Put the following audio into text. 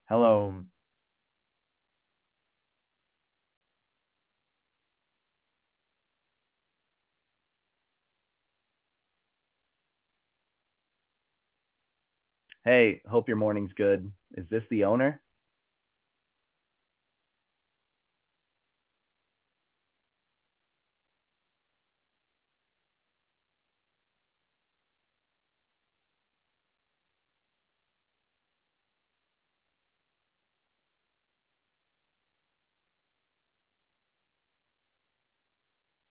Hello. Hey, hope your morning's good. Is this the owner?